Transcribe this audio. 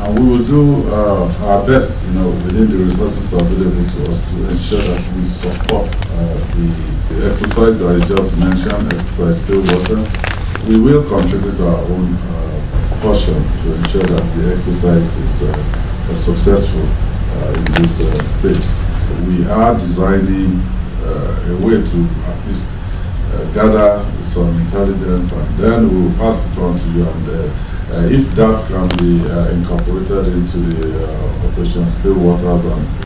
And we will do our best, within the resources available to us to ensure that we support the exercise that I just mentioned, exercise still water. We will contribute our own portion to ensure that the exercise is successful in this state. We are designing a way to at least gather some intelligence, and then we will pass it on to you. And if that can be incorporated into the Operation Still Waters and